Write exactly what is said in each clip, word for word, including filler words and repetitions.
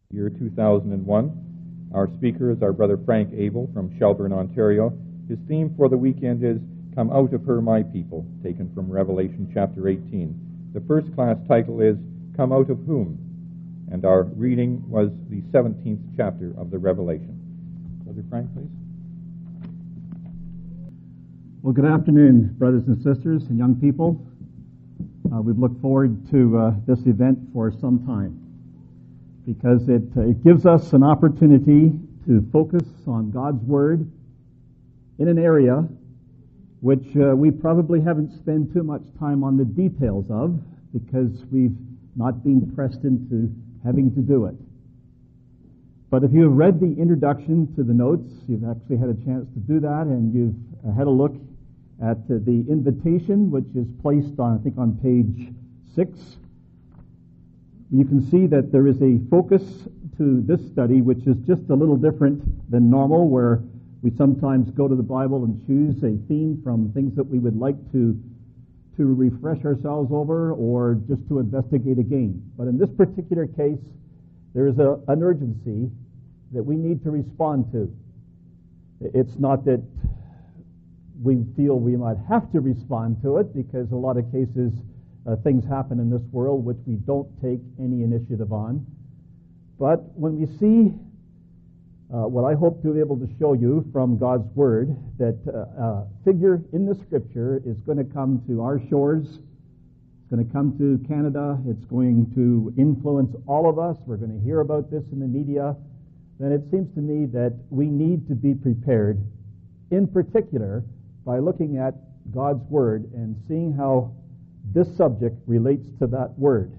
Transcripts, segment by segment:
Year two thousand one. Our speaker is our brother Frank Abel from Shelburne, Ontario. His theme for the weekend is Come Out of Her, My People, taken from Revelation chapter eighteen. The first class title is Come Out of Whom? And our reading was the seventeenth chapter of the Revelation. Brother Frank, please. Well, good afternoon, brothers and sisters and young people. Uh, we've looked forward to uh, this event for some time because it, uh, it gives us an opportunity to focus on God's Word in an area which uh, we probably haven't spent too much time on the details of because we've not been pressed into having to do it. But if you have read the introduction to the notes, you've actually had a chance to do that, and you've uh, had a look at uh, the invitation, which is placed on, I think, on page six. You can see that there is a focus to this study, which is just a little different than normal, where we sometimes go to the Bible and choose a theme from things that we would like to to refresh ourselves over or just to investigate again. But in this particular case, there is a, an urgency that we need to respond to. It's not that we feel we might have to respond to it, because a lot of cases uh, things happen in this world which we don't take any initiative on. But when we see uh, what I hope to be able to show you from God's Word, that uh, a figure in the Scripture is going to come to our shores, it's going to come to Canada, it's going to influence all of us, we're going to hear about this in the media, then it seems to me that we need to be prepared, in particular, by looking at God's Word and seeing how this subject relates to that Word.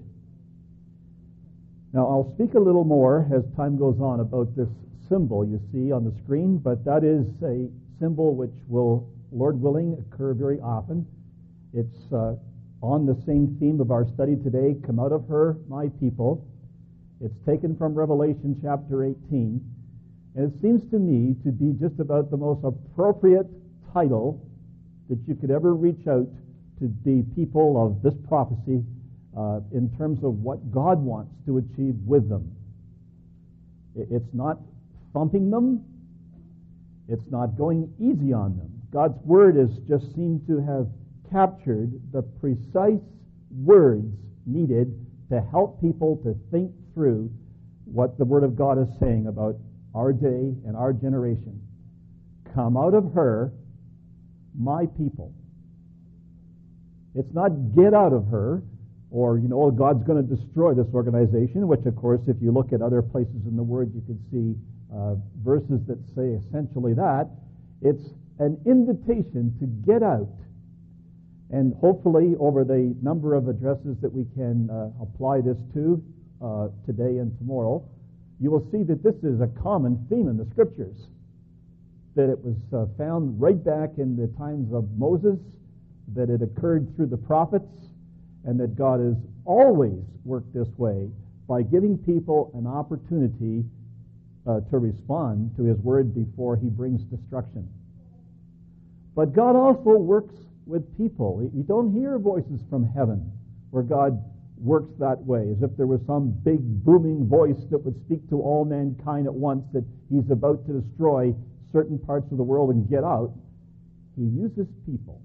Now, I'll speak a little more as time goes on about this symbol you see on the screen, but that is a symbol which will, Lord willing, occur very often. It's uh, on the same theme of our study today, Come Out of Her, My People. It's taken from Revelation chapter eighteen, and it seems to me to be just about the most appropriate title that you could ever reach out to the people of this prophecy uh, in terms of what God wants to achieve with them. It's not thumping them. It's not going easy on them. God's Word is just seemed to have captured the precise words needed to help people to think through what the Word of God is saying about our day and our generation. Come out of her, my people. It's not get out of her, or, you know, God's going to destroy this organization, which, of course, if you look at other places in the Word, you could see uh, verses that say essentially that. It's an invitation to get out. And hopefully, over the number of addresses that we can uh, apply this to uh, today and tomorrow, you will see that this is a common theme in the Scriptures. That it was uh, found right back in the times of Moses, that it occurred through the prophets, and that God has always worked this way by giving people an opportunity uh, to respond to His Word before He brings destruction. But God also works with people. You don't hear voices from heaven where God works that way, as if there was some big booming voice that would speak to all mankind at once, that He's about to destroy certain parts of the world and get out. He uses people.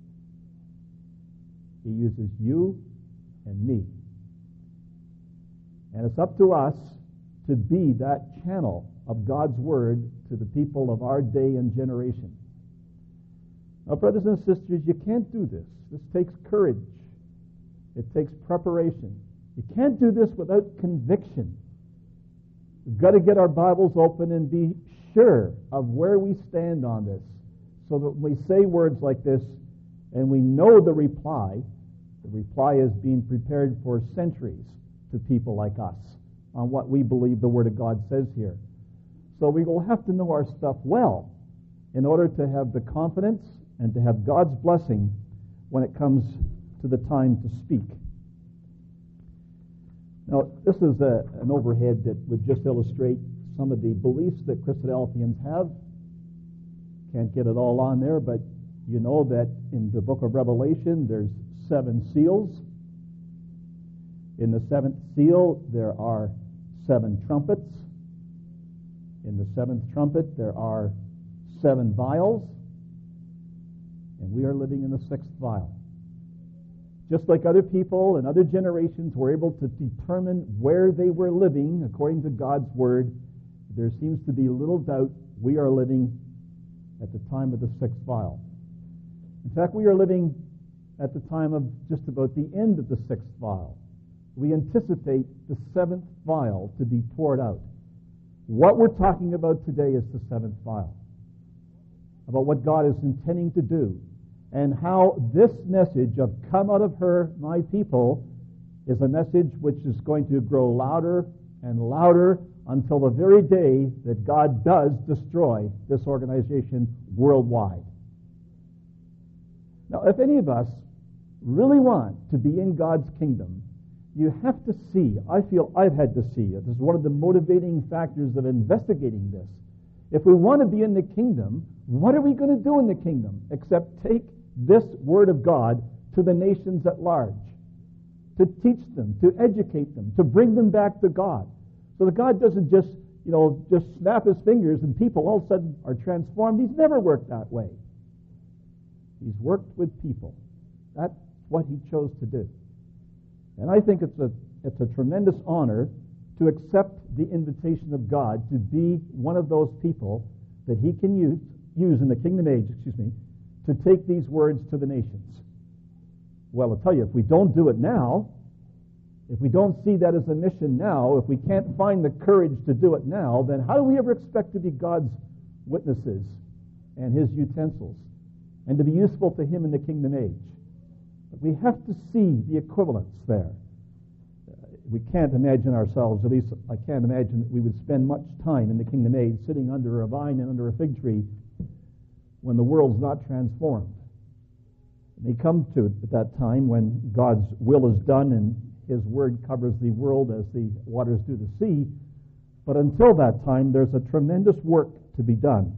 He uses you and me. And it's up to us to be that channel of God's Word to the people of our day and generation. Now, brothers and sisters, you can't do this. This takes courage. It takes preparation. You can't do this without conviction. We've got to get our Bibles open and be sure of where we stand on this, so that when we say words like this and we know the reply, the reply is being prepared for centuries to people like us on what we believe the Word of God says here. So we will have to know our stuff well in order to have the confidence and to have God's blessing when it comes to the time to speak. Now, this is a, an overhead that would just illustrate some of the beliefs that Christadelphians have. Can't get it all on there, but you know that in the book of Revelation there's seven seals. In the seventh seal there are seven trumpets. In the seventh trumpet, there are seven vials, and we are living in the sixth vial. Just like other people and other generations were able to determine where they were living according to God's Word, there seems to be little doubt we are living at the time of the sixth vial. In fact, we are living at the time of just about the end of the sixth vial. We anticipate the seventh vial to be poured out. What we're talking about today is the seventh vial, about what God is intending to do, and how this message of come out of her, my people, is a message which is going to grow louder and louder until the very day that God does destroy this organization worldwide. Now, if any of us really want to be in God's kingdom, you have to see, I feel I've had to see it. This is one of the motivating factors of investigating this. If we want to be in the kingdom, what are we going to do in the kingdom except take this Word of God to the nations at large, to teach them, to educate them, to bring them back to God, so that God doesn't just, you know, just snap His fingers and people all of a sudden are transformed. He's never worked that way. He's worked with people. That's what He chose to do. And I think it's a it's a tremendous honor to accept the invitation of God to be one of those people that He can use use in the kingdom age, excuse me, to take these words to the nations. Well, I'll tell you, if we don't do it now, if we don't see that as a mission now, if we can't find the courage to do it now, then how do we ever expect to be God's witnesses and His utensils and to be useful to Him in the kingdom age? But we have to see the equivalence there. We can't imagine ourselves, at least I can't imagine that we would spend much time in the kingdom age sitting under a vine and under a fig tree when the world's not transformed. It may come to at that time when God's will is done and His Word covers the world as the waters do the sea. But until that time, there's a tremendous work to be done.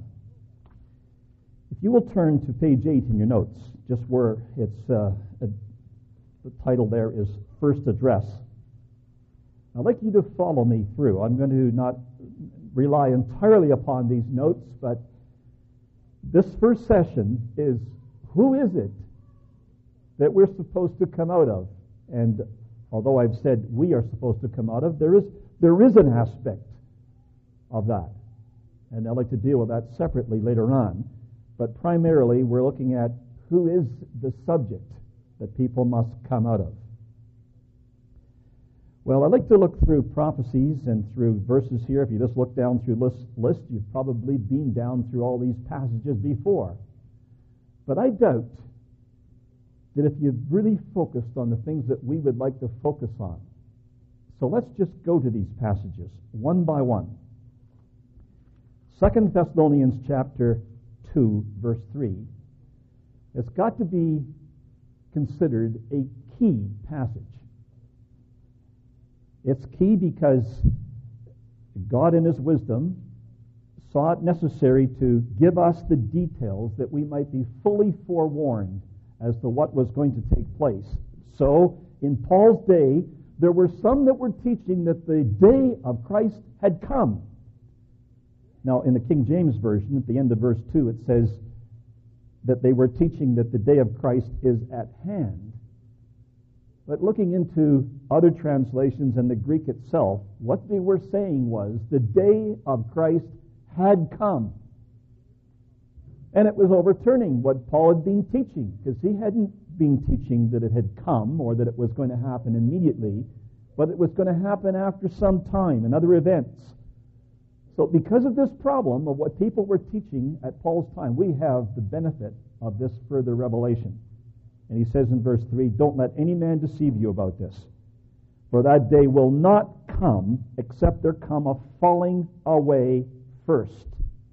If you will turn to page eight in your notes, just where it's uh, a, the title there is First Address. I'd like you to follow me through. I'm going to not rely entirely upon these notes, but this first session is, who is it that we're supposed to come out of? And although I've said we are supposed to come out of, there is there is an aspect of that. And I'd like to deal with that separately later on. But primarily, we're looking at who is the subject that people must come out of. Well, I'd like to look through prophecies and through verses here. If you just look down through list, list, you've probably been down through all these passages before. But I doubt that if you've really focused on the things that we would like to focus on. So let's just go to these passages one by one. Second Thessalonians chapter two, verse three. It's got to be considered a key passage. It's key because God in His wisdom saw it necessary to give us the details that we might be fully forewarned as to what was going to take place. So, in Paul's day, there were some that were teaching that the day of Christ had come. Now, in the King James Version, at the end of verse two, it says that they were teaching that the day of Christ is at hand. But looking into other translations and the Greek itself, what they were saying was the day of Christ had come. And it was overturning what Paul had been teaching, because he hadn't been teaching that it had come or that it was going to happen immediately, but it was going to happen after some time and other events. So because of this problem of what people were teaching at Paul's time, we have the benefit of this further revelation. And he says in verse three, don't let any man deceive you about this, for that day will not come except there come a falling away first.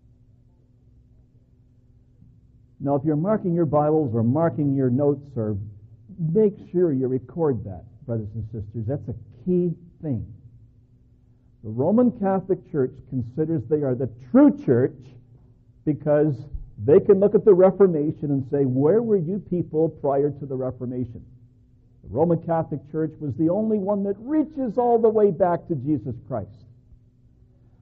Now, if you're marking your Bibles or marking your notes, or make sure you record that, brothers and sisters. That's a key thing. The Roman Catholic Church considers they are the true church because they can look at the Reformation and say, where were you people prior to the Reformation? The Roman Catholic Church was the only one that reaches all the way back to Jesus Christ.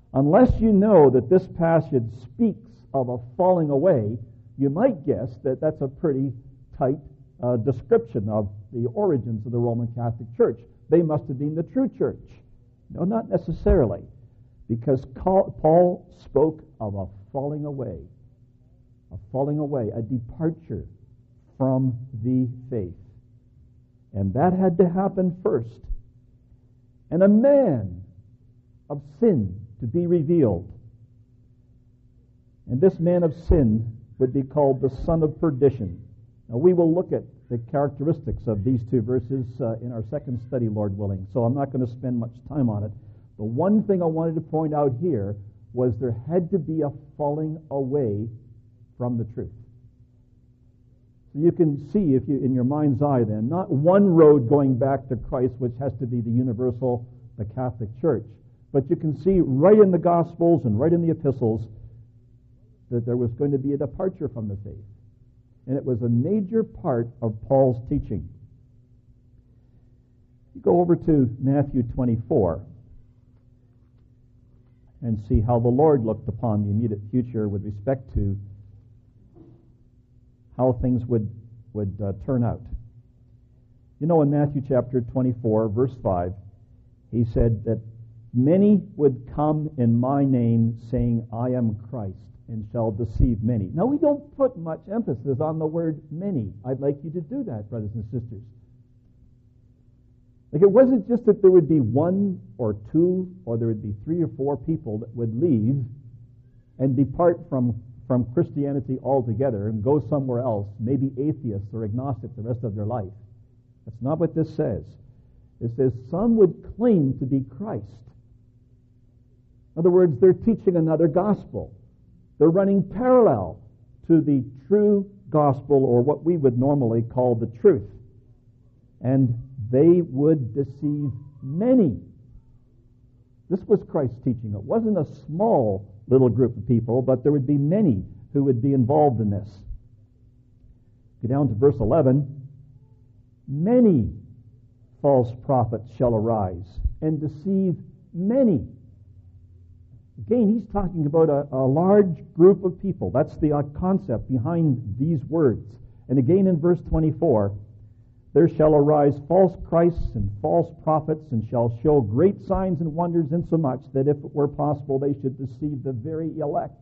Unless you know that this passage speaks of a falling away, you might guess that that's a pretty tight uh, description of the origins of the Roman Catholic Church. They must have been the true church. No, not necessarily, because Paul spoke of a falling away, a falling away, a departure from the faith. And that had to happen first. And a man of sin to be revealed. And this man of sin would be called the son of perdition. Now, we will look at the characteristics of these two verses uh, in our second study, Lord willing, so I'm not going to spend much time on it. The one thing I wanted to point out here was there had to be a falling away from the truth. So you can see, if you in your mind's eye then, not one road going back to Christ, which has to be the universal, the Catholic Church, but you can see right in the Gospels and right in the epistles that there was going to be a departure from the faith. And it was a major part of Paul's teaching. You go over to Matthew twenty-four and see how the Lord looked upon the immediate future with respect to how things would, would uh, turn out. You know, in Matthew chapter twenty-four, verse five, he said that many would come in my name saying, I am Christ, and shall deceive many. Now, we don't put much emphasis on the word many. I'd like you to do that, brothers and sisters. Like, it wasn't just that there would be one or two, or there would be three or four people that would leave and depart from, from Christianity altogether and go somewhere else, maybe atheists or agnostics the rest of their life. That's not what this says. It says some would claim to be Christ. In other words, they're teaching another gospel. They're running parallel to the true gospel, or what we would normally call the truth. And they would deceive many. This was Christ's teaching. It wasn't a small little group of people, but there would be many who would be involved in this. Go down to verse eleven. Many false prophets shall arise and deceive many. Again, he's talking about a, a large group of people. That's the uh, concept behind these words. And again in verse twenty-four, there shall arise false Christs and false prophets, and shall show great signs and wonders, insomuch that if it were possible they should deceive the very elect.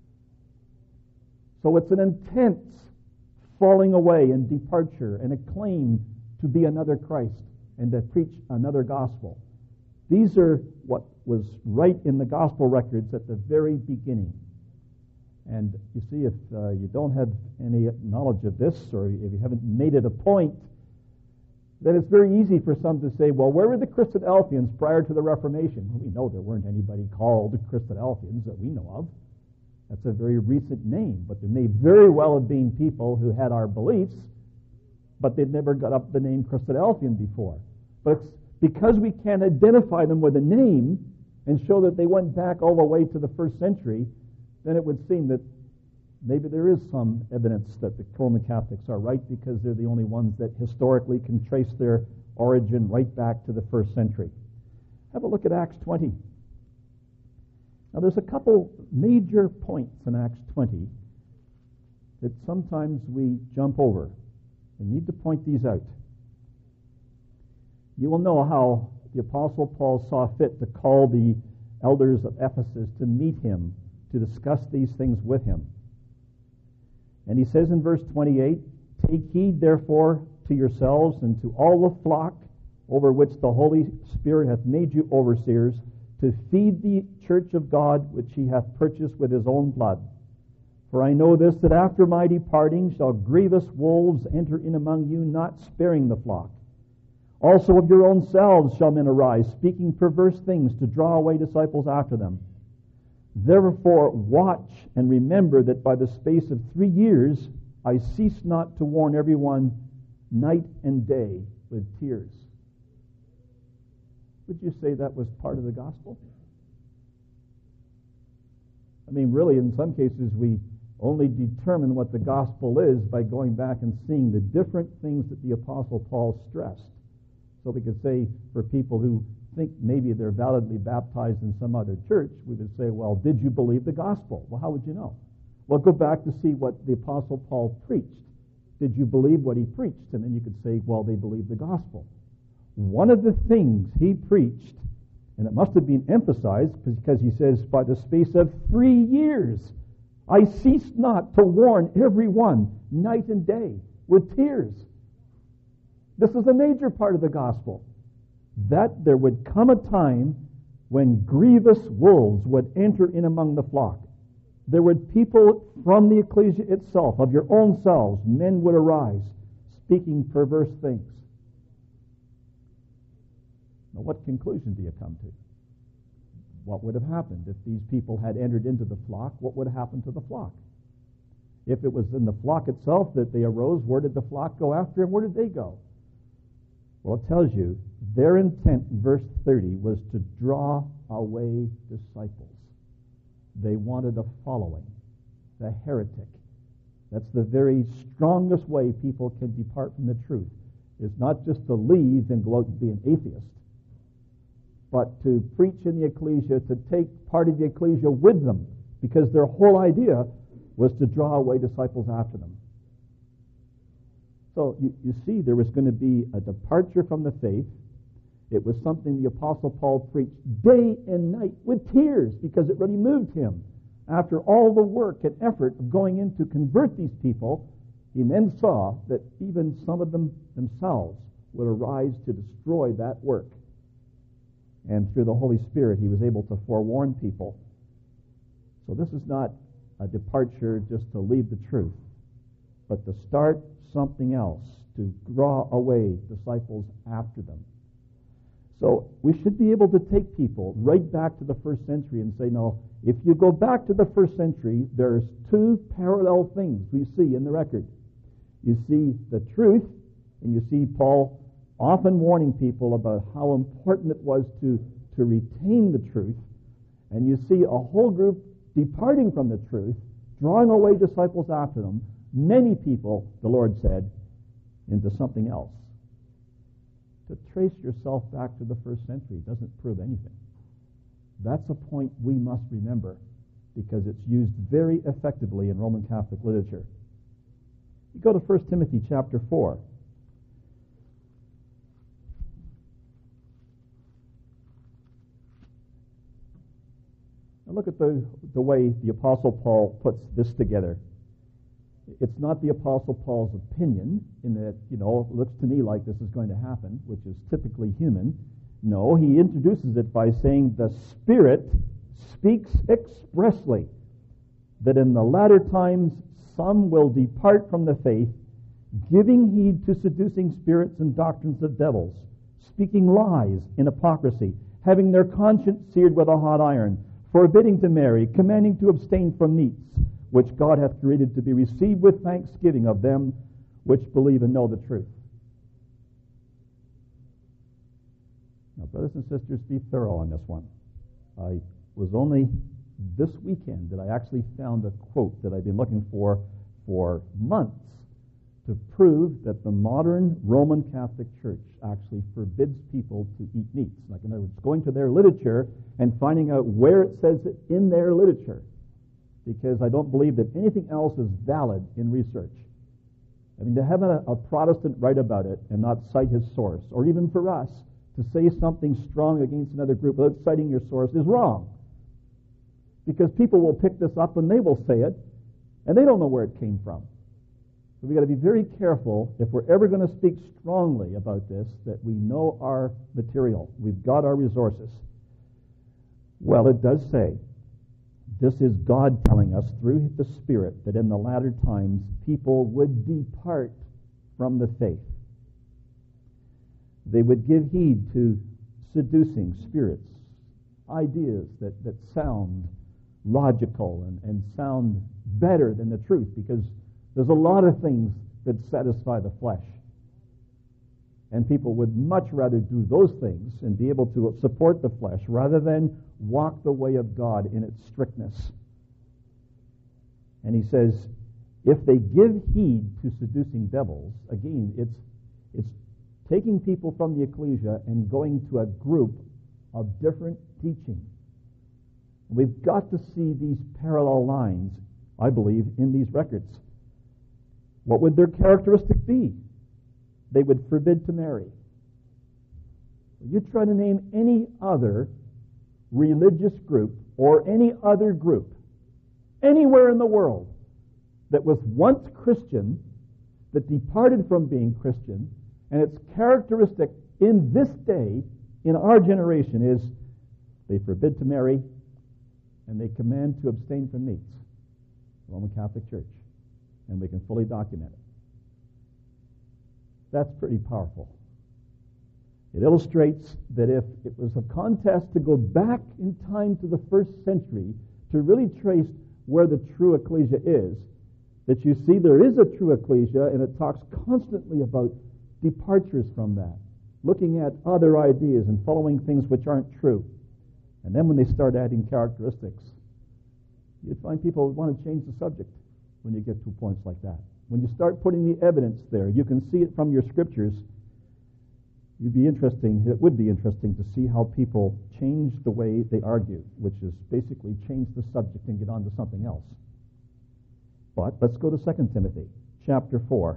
So it's an intense falling away and departure and a claim to be another Christ and to preach another gospel. These are what was right in the gospel records at the very beginning. And you see, if uh, you don't have any knowledge of this, or if you haven't made it a point, then it's very easy for some to say, well, where were the Christadelphians prior to the Reformation? Well, we know there weren't anybody called Christadelphians that we know of. That's a very recent name, but there may very well have been people who had our beliefs, but they'd never got up the name Christadelphian before. But it's because we can't identify them with a name and show that they went back all the way to the first century, then it would seem that maybe there is some evidence that the Roman Catholics are right, because they're the only ones that historically can trace their origin right back to the first century. Have a look at Acts twenty. Now, there's a couple major points in Acts twenty that sometimes we jump over. We need to point these out. You will know how the Apostle Paul saw fit to call the elders of Ephesus to meet him, to discuss these things with him. And he says in verse twenty-eight, take heed therefore to yourselves and to all the flock over which the Holy Spirit hath made you overseers, to feed the church of God which he hath purchased with his own blood. For I know this, that after my departing shall grievous wolves enter in among you, not sparing the flock. Also of your own selves shall men arise, speaking perverse things, to draw away disciples after them. Therefore watch and remember that by the space of three years I cease not to warn everyone night and day with tears. Would you say that was part of the gospel? I mean, really, in some cases, we only determine what the gospel is by going back and seeing the different things that the Apostle Paul stressed. So we could say, for people who think maybe they're validly baptized in some other church, we would say, well, did you believe the gospel? Well, how would you know? Well, go back to see what the Apostle Paul preached. Did you believe what he preached? And then you could say, well, they believed the gospel. One of the things he preached, and it must have been emphasized because he says, by the space of three years, I ceased not to warn everyone night and day with tears. This is a major part of the gospel, that there would come a time when grievous wolves would enter in among the flock. There would people from the ecclesia itself, of your own selves, men would arise, speaking perverse things. Now, what conclusion do you come to? What would have happened if these people had entered into the flock? What would have happened to the flock? If it was in the flock itself that they arose, where did the flock go after them? Where did they go? Well, it tells you their intent in verse thirty was to draw away disciples. They wanted a following, the heretic. That's the very strongest way people can depart from the truth. It's not just to leave and go out and be an atheist, but to preach in the ecclesia, to take part of the ecclesia with them, because their whole idea was to draw away disciples after them. So you, you see, there was going to be a departure from the faith. It was something the Apostle Paul preached day and night with tears because it really moved him. After all the work and effort of going in to convert these people, he then saw that even some of them themselves would arise to destroy that work. And through the Holy Spirit, he was able to forewarn people. So this is not a departure just to leave the truth, but to start something else, to draw away disciples after them. So we should be able to take people right back to the first century and say, no, if you go back to the first century, there's two parallel things we see in the record. You see the truth, and you see Paul often warning people about how important it was to, to retain the truth, and you see a whole group departing from the truth, drawing away disciples after them, many people, the Lord said, into something else. To trace yourself back to the first century doesn't prove anything. That's a point we must remember because it's used very effectively in Roman Catholic literature. You go to First Timothy chapter four. Now look at the, the way the Apostle Paul puts this together. It's not the Apostle Paul's opinion in that, you know, it looks to me like this is going to happen, which is typically human. No, he introduces it by saying the Spirit speaks expressly that in the latter times some will depart from the faith, giving heed to seducing spirits and doctrines of devils, speaking lies in hypocrisy, having their conscience seared with a hot iron, forbidding to marry, commanding to abstain from meats, which God hath created to be received with thanksgiving of them which believe and know the truth. Now, brothers and sisters, be thorough on this one. I was only this weekend that I actually found a quote that I've been looking for for months to prove that the modern Roman Catholic Church actually forbids people to eat meats. Like, in other words, going to their literature and finding out where it says it in their literature, because I don't believe that anything else is valid in research. I mean, to have a, a Protestant write about it and not cite his source, or even for us to say something strong against another group without citing your source, is wrong. Because people will pick this up and they will say it, and they don't know where it came from. So we've got to be very careful if we're ever going to speak strongly about this, that we know our material. We've got our resources. Well, it does say, this is God telling us through the Spirit that in the latter times people would depart from the faith. They would give heed to seducing spirits, ideas that, that sound logical and, and sound better than the truth, because there's a lot of things that satisfy the flesh. And people would much rather do those things and be able to support the flesh rather than walk the way of God in its strictness. And he says, if they give heed to seducing devils, again, it's it's taking people from the ecclesia and going to a group of different teaching. We've got to see these parallel lines, I believe, in these records. What would their characteristic be? They would forbid to marry. You try to name any other religious group or any other group anywhere in the world that was once Christian, that departed from being Christian, and its characteristic in this day, in our generation, is they forbid to marry and they command to abstain from meats. Roman Catholic Church. And we can fully document it. That's pretty powerful. It illustrates that if it was a contest to go back in time to the first century to really trace where the true ecclesia is, that you see there is a true ecclesia, and it talks constantly about departures from that, looking at other ideas and following things which aren't true. And then when they start adding characteristics, you find people want to change the subject when you get to points like that. When you start putting the evidence there, you can see it from your scriptures. You'd be interesting, it would be interesting to see how people change the way they argue, which is basically change the subject and get on to something else. But let's go to Second Timothy chapter four.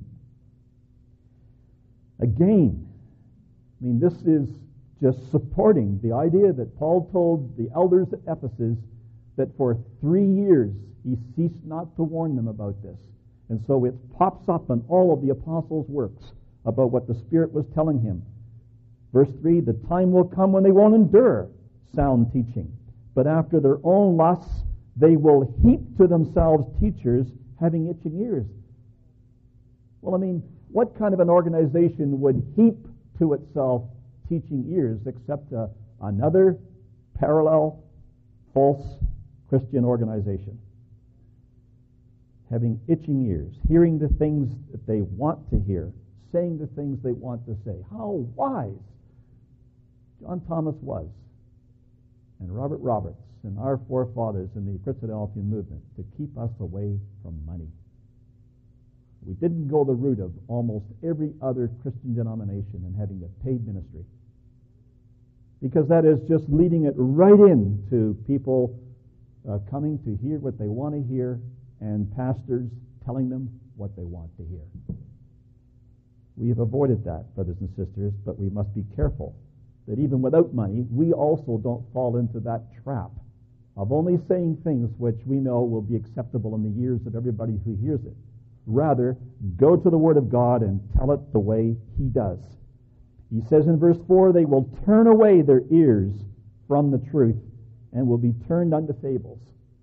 Again, I mean, this is just supporting the idea that Paul told the elders at Ephesus that for three years he ceased not to warn them about this. And so it pops up in all of the apostles' works about what the Spirit was telling him. Verse three, the time will come when they won't endure sound teaching, but after their own lusts they will heap to themselves teachers having itching ears. Well, I mean, what kind of an organization would heap to itself teaching ears except uh, another parallel false Christian organization? Having itching ears, hearing the things that they want to hear, saying the things they want to say. How wise John Thomas was, and Robert Roberts, and our forefathers in the Christadelphian movement to keep us away from money. We didn't go the route of almost every other Christian denomination in having a paid ministry, because that is just leading it right into people uh, coming to hear what they want to hear and pastors telling them what they want to hear. We have avoided that, brothers and sisters, but we must be careful that even without money, we also don't fall into that trap of only saying things which we know will be acceptable in the ears of everybody who hears it. Rather, go to the Word of God and tell it the way He does. He says in verse four, they will turn away their ears from the truth and will be turned unto fables.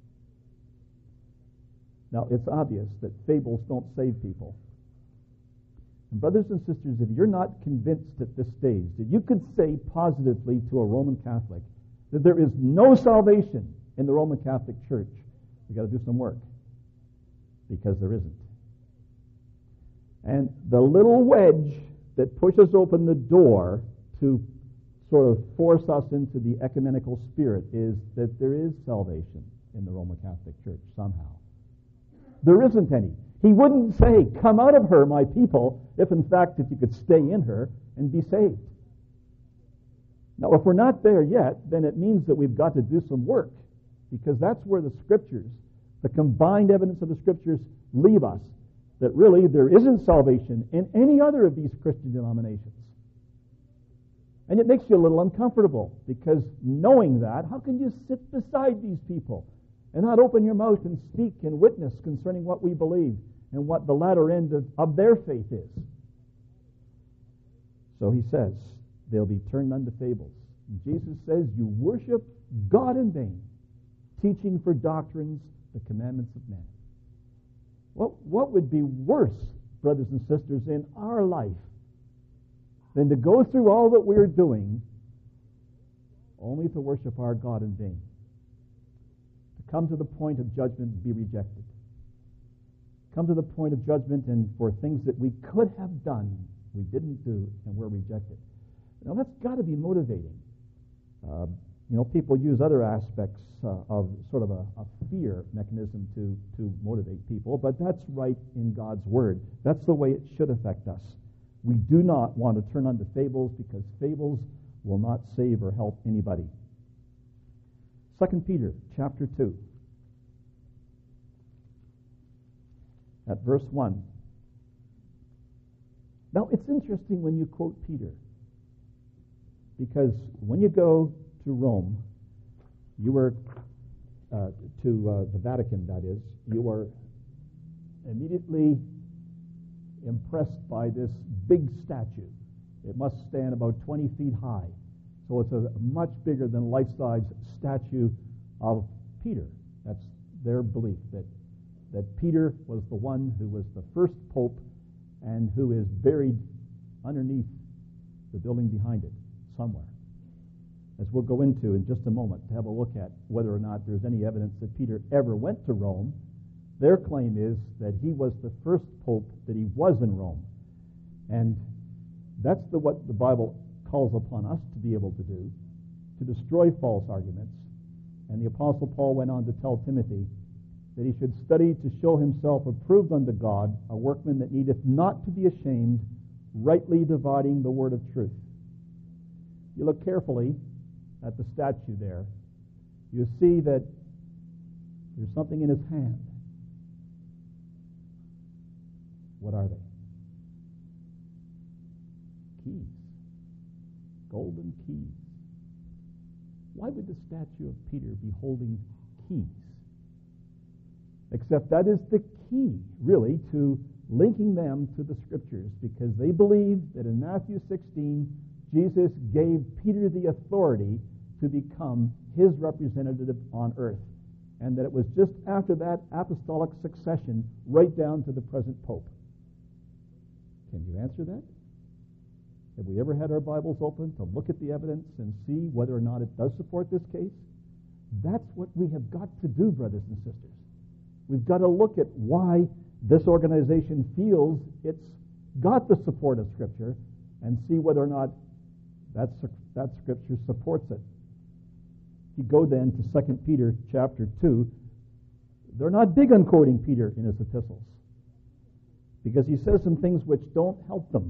Now, it's obvious that fables don't save people. And brothers and sisters, if you're not convinced at this stage that you could say positively to a Roman Catholic that there is no salvation in the Roman Catholic Church, you've got to do some work, because there isn't. And the little wedge that pushes open the door to sort of force us into the ecumenical spirit is that there is salvation in the Roman Catholic Church somehow. There isn't any. He wouldn't say, come out of her, my people, if in fact that you could stay in her and be saved. Now, if we're not there yet, then it means that we've got to do some work, because that's where the Scriptures, the combined evidence of the Scriptures, leave us, that really there isn't salvation in any other of these Christian denominations. And it makes you a little uncomfortable, because knowing that, how can you sit beside these people and not open your mouth and speak and witness concerning what we believe and what the latter end of, of their faith is? So he says, they'll be turned unto fables. And Jesus says, you worship God in vain, teaching for doctrines the commandments of men. What, what would be worse, brothers and sisters, in our life than to go through all that we're doing only to worship our God in vain? To come to the point of judgment and be rejected. Come to the point of judgment and for things that we could have done, we didn't do, and were rejected. Now, that's got to be motivating. Uh, you know, people use other aspects uh, of sort of a, a fear mechanism to, to motivate people, but that's right in God's Word. That's the way it should affect us. We do not want to turn unto fables, because fables will not save or help anybody. Second Peter chapter two. At verse one. Now, it's interesting when you quote Peter, because when you go to Rome, you were, uh, to uh, the Vatican, that is, you are immediately impressed by this big statue. It must stand about twenty feet high. So it's a much bigger than life-size statue of Peter. That's their belief, that, that Peter was the one who was the first pope and who is buried underneath the building behind it somewhere. As we'll go into in just a moment to have a look at whether or not there's any evidence that Peter ever went to Rome, their claim is that he was the first pope, that he was in Rome. And that's the, what the Bible calls upon us to be able to do, to destroy false arguments. And the Apostle Paul went on to tell Timothy that he should study to show himself approved unto God, a workman that needeth not to be ashamed, rightly dividing the word of truth. You look carefully at the statue there, you see that there's something in his hand. What are they? Keys. Golden keys. Why would the statue of Peter be holding keys? Except that is the key, really, to linking them to the Scriptures, because they believe that in Matthew sixteen, Jesus gave Peter the authority to become his representative on earth, and that it was just after that apostolic succession right down to the present pope. Can you answer that? Have we ever had our Bibles open to look at the evidence and see whether or not it does support this case? That's what we have got to do, brothers and sisters. We've got to look at why this organization feels it's got the support of Scripture and see whether or not that, that Scripture supports it. If you go then to Second Peter chapter two, they're not big on quoting Peter in his epistles, because he says some things which don't help them.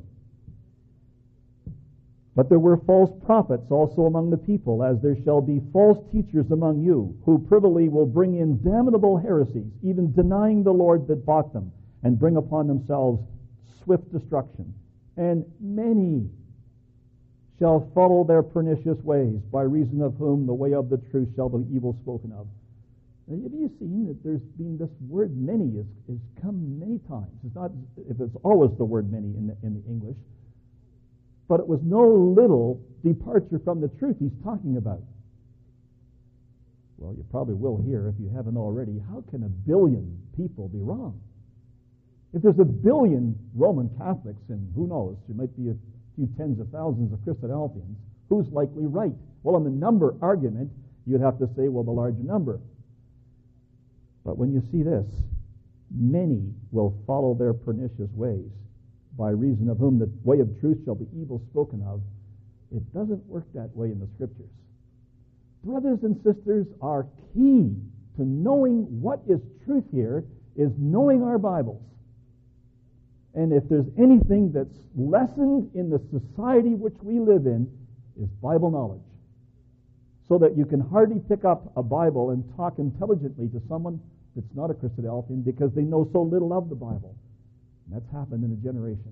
But there were false prophets also among the people, as there shall be false teachers among you, who privily will bring in damnable heresies, even denying the Lord that bought them, and bring upon themselves swift destruction. And many shall follow their pernicious ways, by reason of whom the way of the truth shall be evil spoken of. Now, have you seen that there's been this word many is, is come many times? It's not if it's always the word many in the, in the English, but it was no little departure from the truth he's talking about. Well, you probably will hear, if you haven't already, how can a billion people be wrong? If there's a billion Roman Catholics, and who knows, there might be a few tens of thousands of Christadelphians, who's likely right? Well, on the number argument, you'd have to say, well, the larger number. But when you see this, many will follow their pernicious ways, by reason of whom the way of truth shall be evil spoken of. It doesn't work that way in the Scriptures. Brothers and sisters, our key to knowing what is truth here is knowing our Bibles. And if there's anything that's lessened in the society which we live in, is Bible knowledge. So that you can hardly pick up a Bible and talk intelligently to someone that's not a Christadelphian, because they know so little of the Bible. And that's happened in a generation.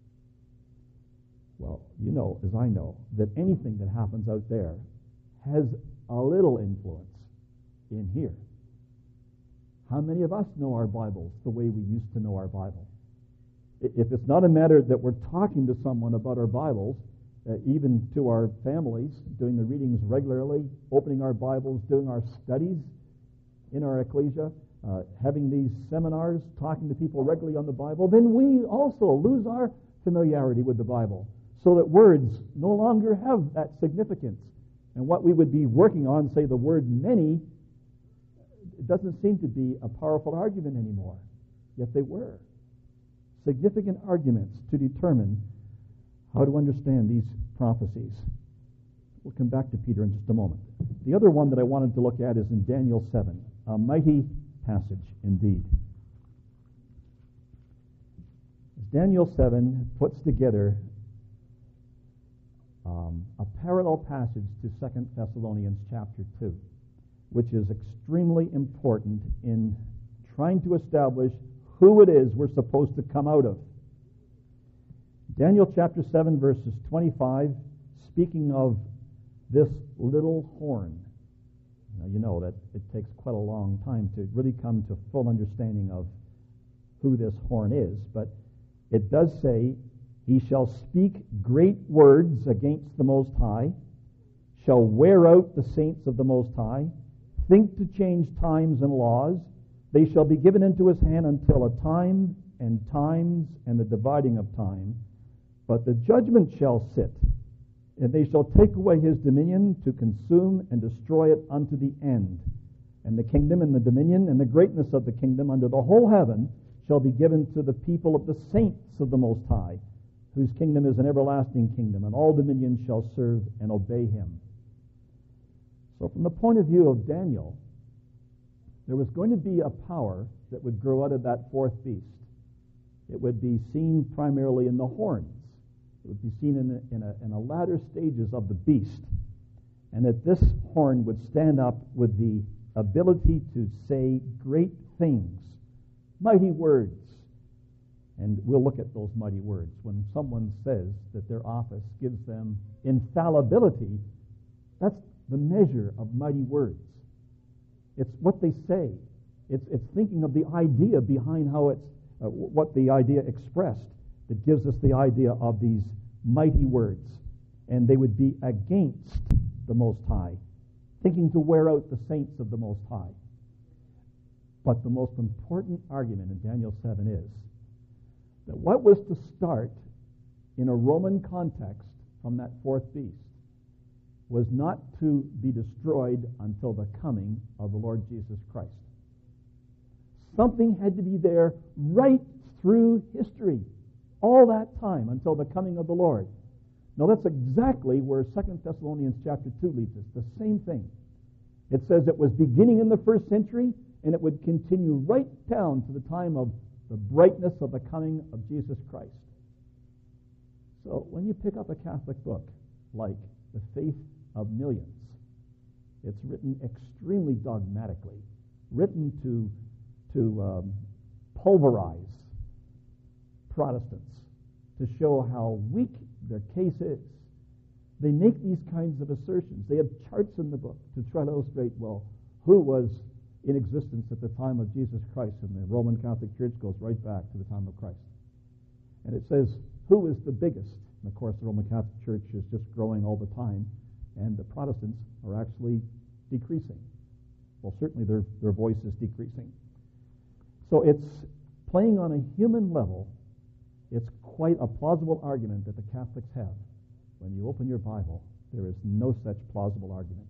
Well, you know, as I know, that anything that happens out there has a little influence in here. How many of us know our Bibles the way we used to know our Bible? If it's not a matter that we're talking to someone about our Bibles, uh, even to our families, doing the readings regularly, opening our Bibles, doing our studies in our ecclesia, Uh, having these seminars, talking to people regularly on the Bible, then we also lose our familiarity with the Bible, so that words no longer have that significance. And what we would be working on, say the word many, it doesn't seem to be a powerful argument anymore. Yet they were. Significant arguments to determine how to understand these prophecies. We'll come back to Peter in just a moment. The other one that I wanted to look at is in Daniel seven, a mighty passage indeed. Daniel seven puts together um, a parallel passage to Second Thessalonians chapter two, which is extremely important in trying to establish who it is we're supposed to come out of. Daniel chapter seven, verses twenty-five, speaking of this little horn. Now, you know that it takes quite a long time to really come to full understanding of who this horn is, but it does say, he shall speak great words against the Most High, shall wear out the saints of the Most High, think to change times and laws. They shall be given into his hand until a time and times and the dividing of time. But the judgment shall sit, and they shall take away his dominion to consume and destroy it unto the end. And the kingdom and the dominion and the greatness of the kingdom under the whole heaven shall be given to the people of the saints of the Most High, whose kingdom is an everlasting kingdom, and all dominions shall serve and obey him. So from the point of view of Daniel, there was going to be a power that would grow out of that fourth beast. It would be seen primarily in the horns. It would be seen in the, in, a, in a latter stages of the beast. And that this horn would stand up with the ability to say great things, mighty words. And we'll look at those mighty words. When someone says that their office gives them infallibility, that's the measure of mighty words. It's what they say. It's, it's thinking of the idea behind how it's, uh, what the idea expressed that gives us the idea of these mighty words. And they would be against the Most High, thinking to wear out the saints of the Most High. But the most important argument in Daniel seven is that what was to start in a Roman context from that fourth beast was not to be destroyed until the coming of the Lord Jesus Christ. Something had to be there right through history, all that time until the coming of the Lord. Now that's exactly where Second Thessalonians chapter two leads us, the same thing. It says it was beginning in the first century, and it would continue right down to the time of the brightness of the coming of Jesus Christ. So when you pick up a Catholic book like The Faith of Millions, it's written extremely dogmatically, written to, to um, pulverize Protestants, to show how weak their case is. They make these kinds of assertions. They have charts in the book to try to illustrate, well, who was in existence at the time of Jesus Christ, and the Roman Catholic Church goes right back to the time of Christ. And it says, who is the biggest? And of course, the Roman Catholic Church is just growing all the time, and the Protestants are actually decreasing. Well, certainly their, their voice is decreasing. So it's playing on a human level. It's quite a plausible argument that the Catholics have. When you open your Bible, there is no such plausible argument.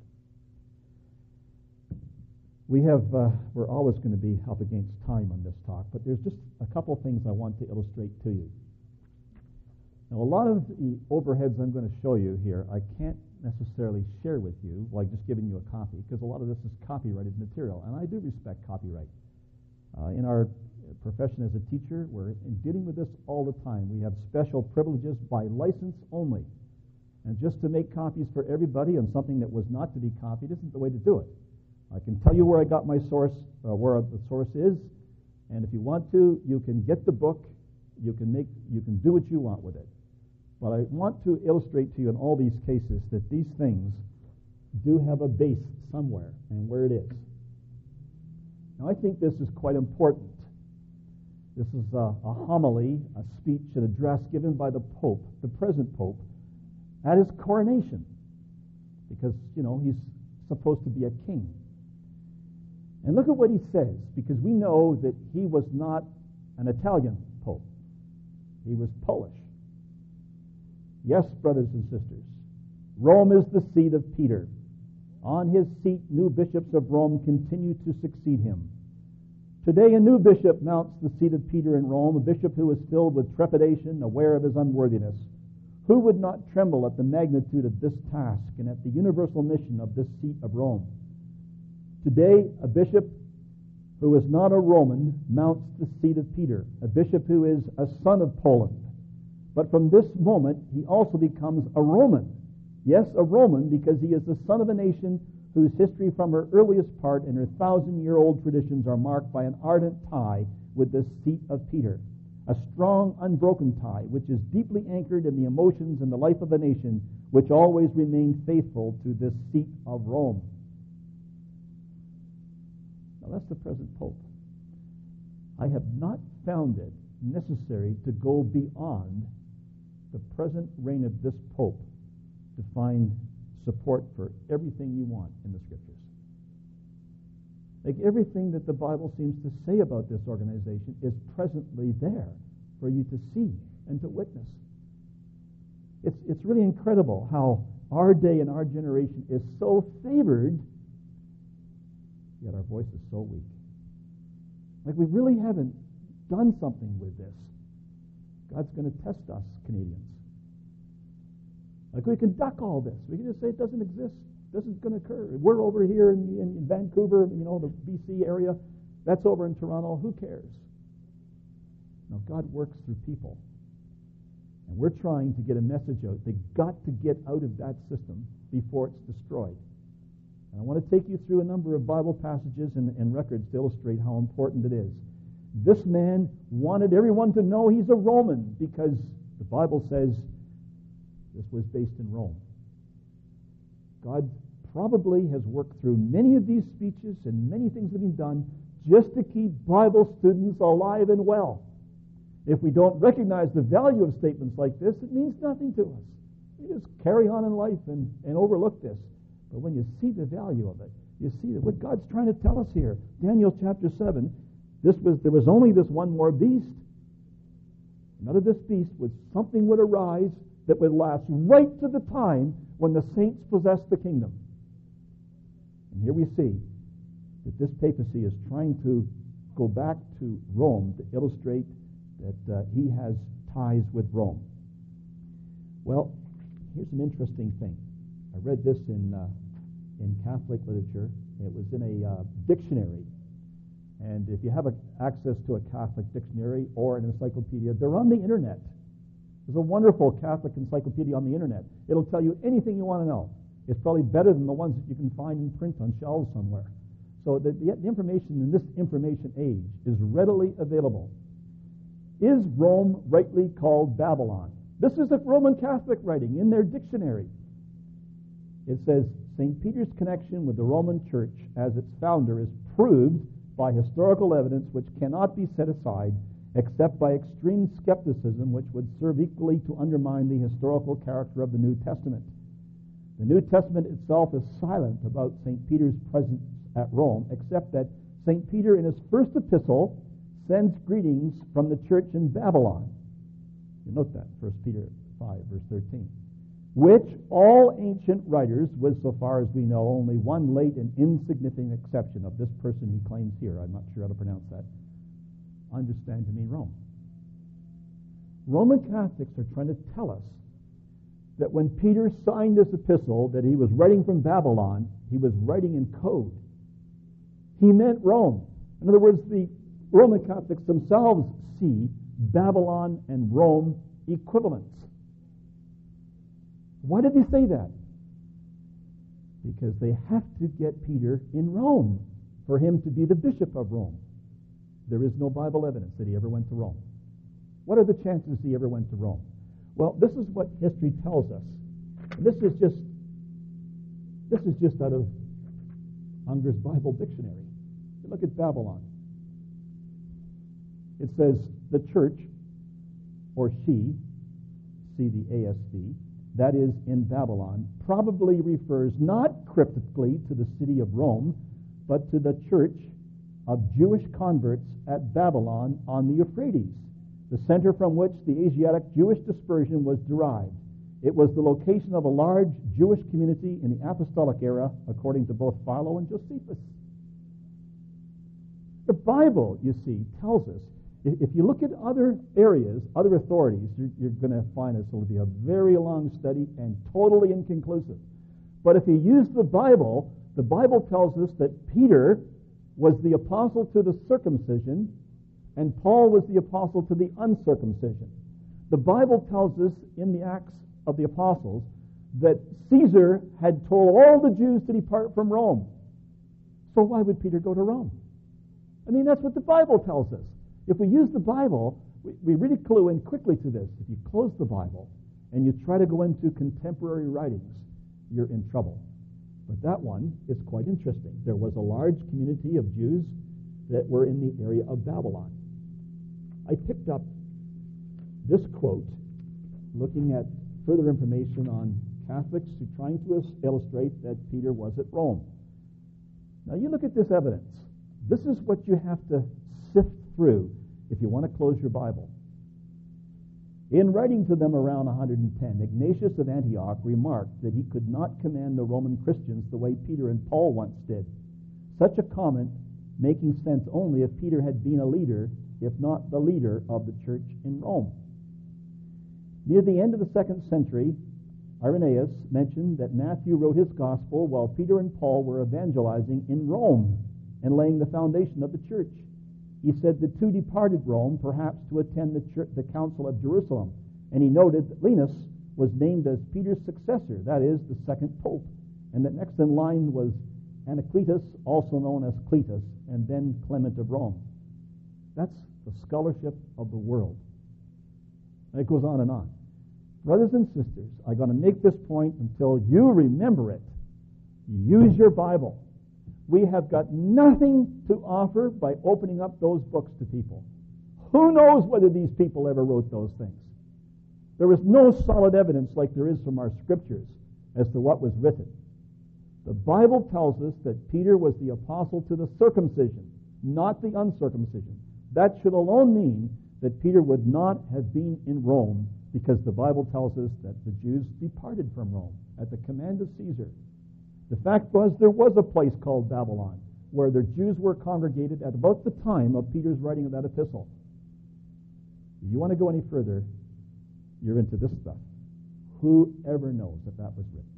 We have, uh, we're always going to be up against time on this talk, but there's just a couple things I want to illustrate to you. Now, a lot of the overheads I'm going to show you here, I can't necessarily share with you, like just giving you a copy, because a lot of this is copyrighted material, and I do respect copyright. Uh, in our profession as a teacher, we're dealing with this all the time. We have special privileges by license only. And just to make copies for everybody on something that was not to be copied isn't the way to do it. I can tell you where I got my source, uh, where the source is, and if you want to, you can get the book, you can make, you can do what you want with it. But I want to illustrate to you in all these cases that these things do have a base somewhere, and where it is. Now, I think this is quite important. This is a, a homily, a speech, an address given by the Pope, the present Pope, at his coronation, because, you know, he's supposed to be a king. And look at what he says, because we know that he was not an Italian Pope. He was Polish. Yes, brothers and sisters, Rome is the seat of Peter. On his seat, new bishops of Rome continue to succeed him. Today, a new bishop mounts the seat of Peter in Rome, a bishop who is filled with trepidation, aware of his unworthiness. Who would not tremble at the magnitude of this task and at the universal mission of this seat of Rome? Today, a bishop who is not a Roman mounts the seat of Peter, a bishop who is a son of Poland. But from this moment, he also becomes a Roman, Yes, a Roman, because he is the son of a nation whose history from her earliest part and her thousand-year-old traditions are marked by an ardent tie with the seat of Peter, a strong, unbroken tie, which is deeply anchored in the emotions and the life of a nation, which always remained faithful to this seat of Rome. Now, that's the present Pope. I have not found it necessary to go beyond the present reign of this Pope to find support for everything you want in the Scriptures. Like everything that the Bible seems to say about this organization is presently there for you to see and to witness. It's, it's really incredible how our day and our generation is so favored, yet our voice is so weak. Like we really haven't done something with this. God's going to test us, Canadians. Like we can duck all this. We can just say it doesn't exist. This is going to occur. We're over here in, in, in Vancouver, you know, the B C area. That's over in Toronto. Who cares? No, God works through people. And we're trying to get a message out. They've got to get out of that system before it's destroyed. And I want to take you through a number of Bible passages and, and records to illustrate how important it is. This man wanted everyone to know he's a Roman because the Bible says this was based in Rome. God probably has worked through many of these speeches and many things have been done just to keep Bible students alive and well. If we don't recognize the value of statements like this, it means nothing to us. We just carry on in life and, and overlook this. But when you see the value of it, you see that what God's trying to tell us here. Daniel chapter seven, this was there was only this one more beast. And out of this beast would something would arise that would last right to the time when the saints possess the kingdom. And here we see that this papacy is trying to go back to Rome to illustrate that uh, he has ties with Rome. Well, here's an interesting thing. I read this in uh, in Catholic literature. It was in a uh, dictionary. And if you have a, access to a Catholic dictionary or an encyclopedia, they're on the internet. There's a wonderful Catholic encyclopedia on the internet. It'll tell you anything you want to know. It's probably better than the ones that you can find in print on shelves somewhere. So the, the, the information in this information age is readily available. Is Rome rightly called Babylon? This is a Roman Catholic writing in their dictionary. It says, Saint Peter's connection with the Roman Church as its founder is proved by historical evidence which cannot be set aside except by extreme skepticism which would serve equally to undermine the historical character of the New Testament. The New Testament itself is silent about Saint Peter's presence at Rome, except that Saint Peter in his first epistle sends greetings from the church in Babylon. You note that, First Peter five, verse thirteen. Which all ancient writers, with so far as we know only one late and insignificant exception of this person he claims here, I'm not sure how to pronounce that, understand to mean Rome. Roman Catholics are trying to tell us that when Peter signed this epistle that he was writing from Babylon, he was writing in code. He meant Rome. In other words, the Roman Catholics themselves see Babylon and Rome equivalents. Why did they say that? Because they have to get Peter in Rome for him to be the bishop of Rome. There is no Bible evidence that he ever went to Rome. What are the chances he ever went to Rome? Well, this is what history tells us. And this is just this is just out of Unger's Bible Dictionary. Look at Babylon. It says the church, or she, see the A S V, that is in Babylon, probably refers not cryptically to the city of Rome, but to the church of Jewish converts at Babylon on the Euphrates, the center from which the Asiatic Jewish dispersion was derived. It was the location of a large Jewish community in the apostolic era, according to both Philo and Josephus. The Bible, you see, tells us, if you look at other areas, other authorities, you're, you're going to find this will be a very long study and totally inconclusive. But if you use the Bible, the Bible tells us that Peter was the apostle to the circumcision and Paul was the apostle to the uncircumcision. The Bible tells us in the Acts of the Apostles that Caesar had told all the Jews to depart from Rome. So why would Peter go to Rome? I mean, that's what the Bible tells us. If we use the Bible, we, we really clue in quickly to this. If you close the Bible and you try to go into contemporary writings, you're in trouble. But that one is quite interesting. There was a large community of Jews that were in the area of Babylon. I picked up this quote looking at further information on Catholics who are trying to illustrate that Peter was at Rome. Now you look at this evidence. This is what you have to sift through if you want to close your Bible. In writing to them around one hundred ten, Ignatius of Antioch remarked that he could not command the Roman Christians the way Peter and Paul once did. Such a comment making sense only if Peter had been a leader, if not the leader of the church in Rome. Near the end of the second century, Irenaeus mentioned that Matthew wrote his gospel while Peter and Paul were evangelizing in Rome and laying the foundation of the church. He said the two departed Rome, perhaps to attend the, church, the Council of Jerusalem, and he noted that Linus was named as Peter's successor, that is, the second pope, and that next in line was Anacletus, also known as Cletus, and then Clement of Rome. That's the scholarship of the world. And it goes on and on. Brothers and sisters, I'm going to make this point until you remember it. Use your Bible. We have got nothing to offer by opening up those books to people. Who knows whether these people ever wrote those things? There is no solid evidence like there is from our scriptures as to what was written. The Bible tells us that Peter was the apostle to the circumcision, not the uncircumcision. That should alone mean that Peter would not have been in Rome, because the Bible tells us that the Jews departed from Rome at the command of Caesar. The fact was there was a place called Babylon where the Jews were congregated at about the time of Peter's writing of that epistle. If you want to go any further, you're into this stuff. Whoever knows that that was written?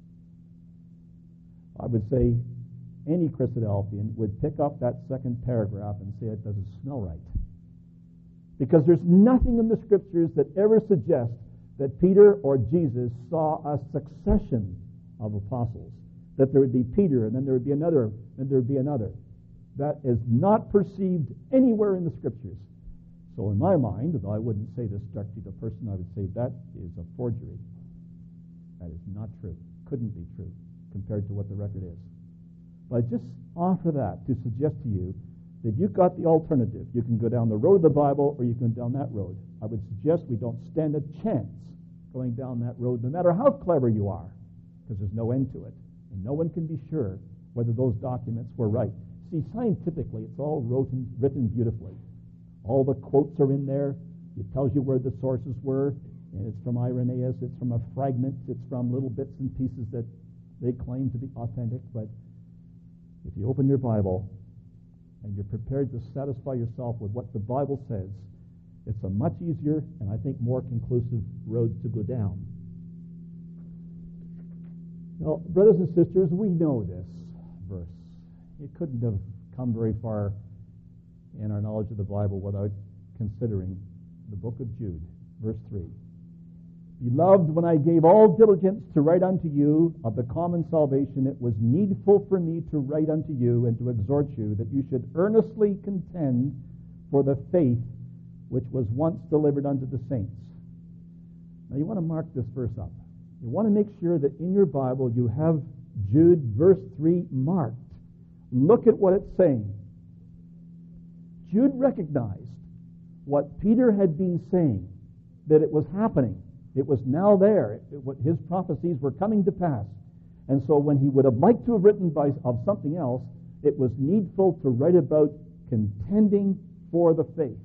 I would say any Christadelphian would pick up that second paragraph and say it doesn't smell right. Because there's nothing in the Scriptures that ever suggests that Peter or Jesus saw a succession of apostles. That there would be Peter, and then there would be another, and there would be another. That is not perceived anywhere in the Scriptures. So in my mind, though I wouldn't say this directly to the person, I would say that is a forgery. That is not true. Couldn't be true compared to what the record is. But I just offer that to suggest to you that you've got the alternative. You can go down the road of the Bible, or you can go down that road. I would suggest we don't stand a chance going down that road, no matter how clever you are, because there's no end to it. And no one can be sure whether those documents were right. See, scientifically, it's all written, written beautifully. All the quotes are in there. It tells you where the sources were. And it's from Irenaeus. It's from a fragment. It's from little bits and pieces that they claim to be authentic. But if you open your Bible and you're prepared to satisfy yourself with what the Bible says, it's a much easier and I think more conclusive road to go down. Now, brothers and sisters, we know this verse. It couldn't have come very far in our knowledge of the Bible without considering the book of Jude, verse three. Beloved, when I gave all diligence to write unto you of the common salvation, it was needful for me to write unto you and to exhort you that you should earnestly contend for the faith which was once delivered unto the saints. Now you want to mark this verse up. You want to make sure that in your Bible you have Jude verse three marked. Look at what it's saying. Jude recognized what Peter had been saying, that it was happening. It was now there. It, it, his prophecies were coming to pass. And so when he would have liked to have written by, of something else, it was needful to write about contending for the faith.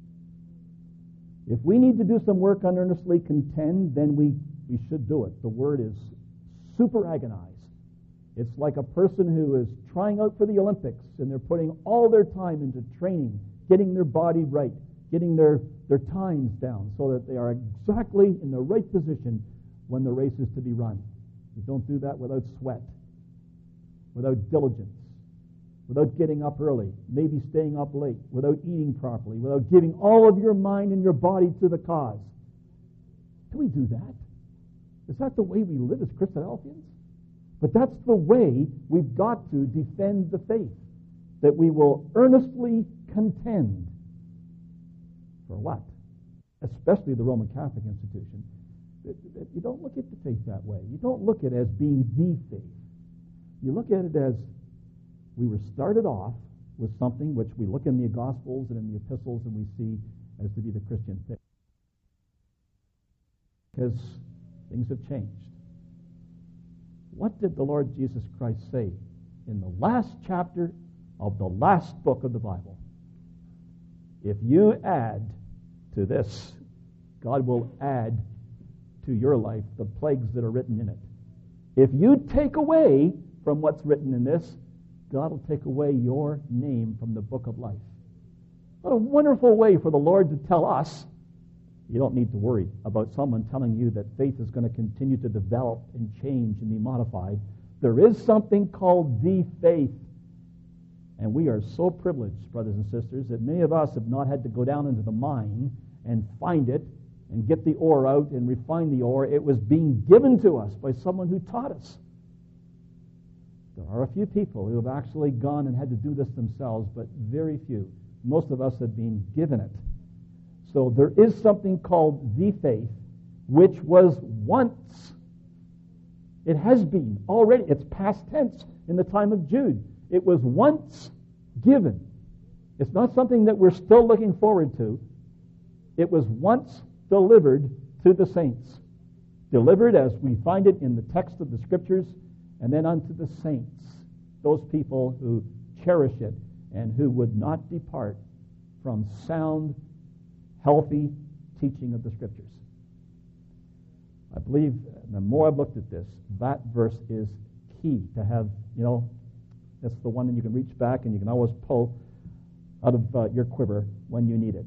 If we need to do some work on earnestly contend, then we, we should do it. The word is super agonize. It's like a person who is trying out for the Olympics and they're putting all their time into training, getting their body right, getting their, their times down so that they are exactly in the right position when the race is to be run. You don't do that without sweat, without diligence, without getting up early, maybe staying up late, without eating properly, without giving all of your mind and your body to the cause. Do we do that? Is that the way we live as Christadelphians? But that's the way we've got to defend the faith, that we will earnestly contend. For what? Especially the Roman Catholic institution. You don't look at the faith that way. You don't look at it as being the faith. You look at it as we were started off with something which we look in the Gospels and in the epistles and we see as to be the Christian faith. Because things have changed. What did the Lord Jesus Christ say in the last chapter of the last book of the Bible? If you add to this, God will add to your life the plagues that are written in it. If you take away from what's written in this, God will take away your name from the book of life. What a wonderful way for the Lord to tell us. You don't need to worry about someone telling you that faith is going to continue to develop and change and be modified. There is something called the faith. And we are so privileged, brothers and sisters, that many of us have not had to go down into the mine and find it and get the ore out and refine the ore. It was being given to us by someone who taught us. There are a few people who have actually gone and had to do this themselves, but very few. Most of us have been given it. So there is something called the faith, which was once. It has been already. It's past tense in the time of Jude. It was once given. It's not something that we're still looking forward to. It was once delivered to the saints. Delivered as we find it in the text of the Scriptures, and then unto the saints, those people who cherish it and who would not depart from sound, healthy teaching of the Scriptures. I believe the more I've looked at this, that verse is key to have, you know, that's the one that you can reach back and you can always pull out of uh, your quiver when you need it.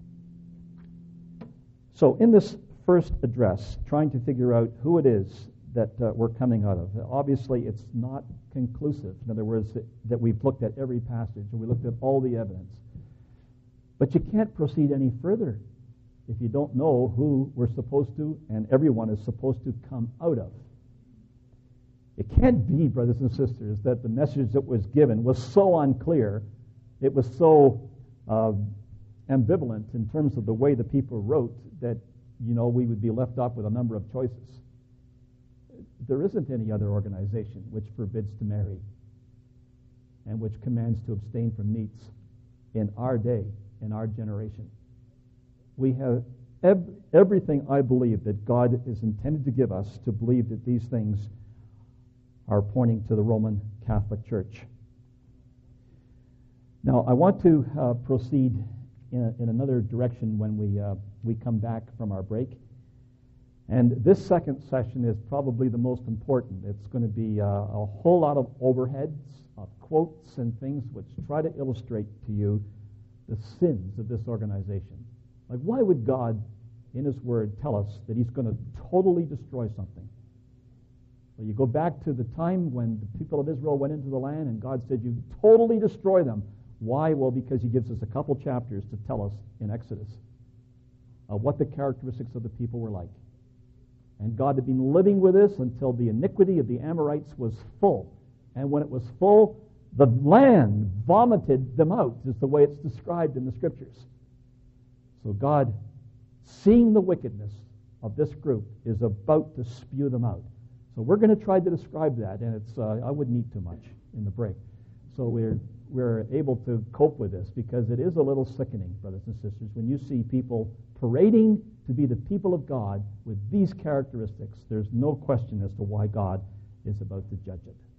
So in this first address, trying to figure out who it is that uh, we're coming out of, obviously it's not conclusive. In other words, that, that we've looked at every passage and we looked at all the evidence. But you can't proceed any further if you don't know who we're supposed to and everyone is supposed to come out of. It can't be, brothers and sisters, that the message that was given was so unclear, it was so uh, ambivalent in terms of the way the people wrote that, you know, we would be left off with a number of choices. There isn't any other organization which forbids to marry and which commands to abstain from meats in our day, in our generation. We have ev- everything, I believe, that God is intended to give us to believe that these things are pointing to the Roman Catholic Church. Now, I want to uh, proceed in, a, in another direction when we uh, we come back from our break. And this second session is probably the most important. It's going to be uh, a whole lot of overheads, of quotes and things which try to illustrate to you the sins of this organization. Like, why would God, in His Word, tell us that He's going to totally destroy something? Well, you go back to the time when the people of Israel went into the land and God said, you totally destroy them. Why? Well, because He gives us a couple chapters to tell us in Exodus uh, what the characteristics of the people were like. And God had been living with this until the iniquity of the Amorites was full. And when it was full, the land vomited them out, is the way it's described in the Scriptures. So God, seeing the wickedness of this group, is about to spew them out. So we're going to try to describe that, and it's uh, I wouldn't eat too much in the break. So we're we're able to cope with this, because it is a little sickening, brothers and sisters, when you see people parading to be the people of God with these characteristics. There's no question as to why God is about to judge it.